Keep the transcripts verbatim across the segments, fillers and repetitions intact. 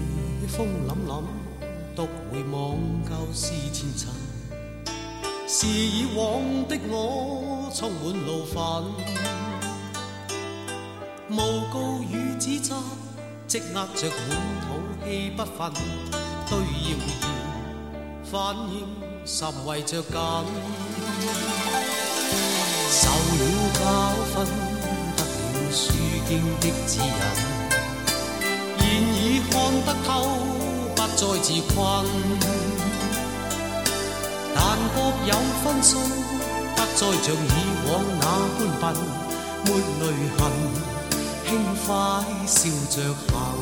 風凜凜，獨回望舊事前塵。是以往的我充滿怒憤，誣告與指責積壓着滿肚氣不忿，對謠言反應甚為着緊。受了教訓，得了書經的指引，現已看得透，不再自困。但各有分數，不再像以往那般笨，沒淚痕，輕快笑着行。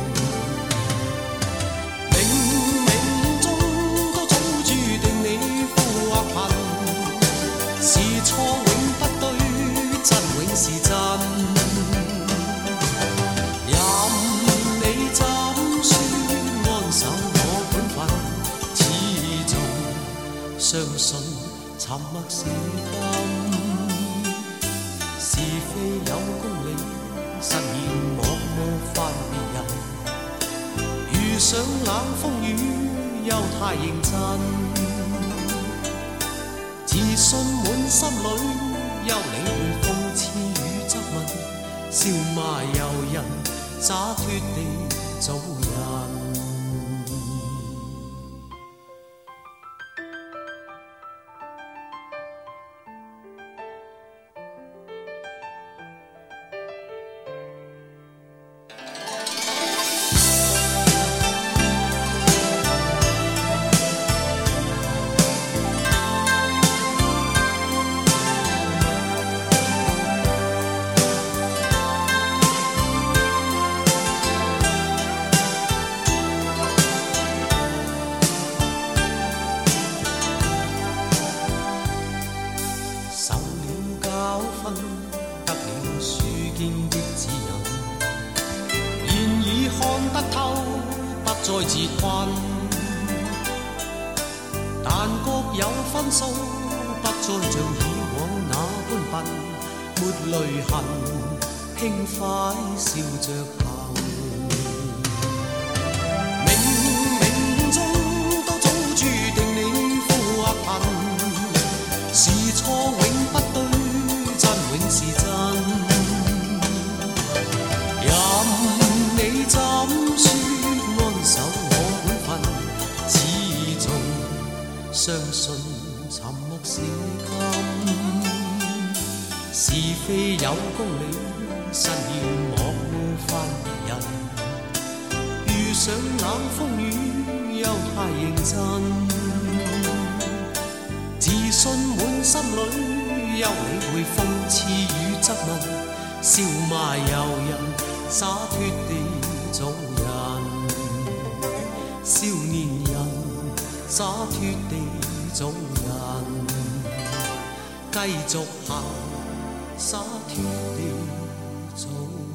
冥冥中都早注定你富或貧，是錯永不對，真永是真。任你怎說安守我本分，始終相信沉默是金。是非有公理，實現我模範別人。遇上冷風雨，又太認真。自信滿心裏，休理會諷刺與質問，笑罵由人，灑脱地做人。得了書經的指引，現已看得透，不再自困。但各有分數，不再像以往那般笨，沒淚痕，輕快笑着行。冥冥中都早注定你富或貧，是錯永不對，永是真。任你怎說安守我本分，始終相信沉默是金。是非有公理，實現莫冒犯別人。遇上冷風雨，又太認真。自信滿心裏，休理會諷刺與質問，笑罵由人，灑脱地做人。少年人，灑脱地做人，繼續行，灑脱地做人。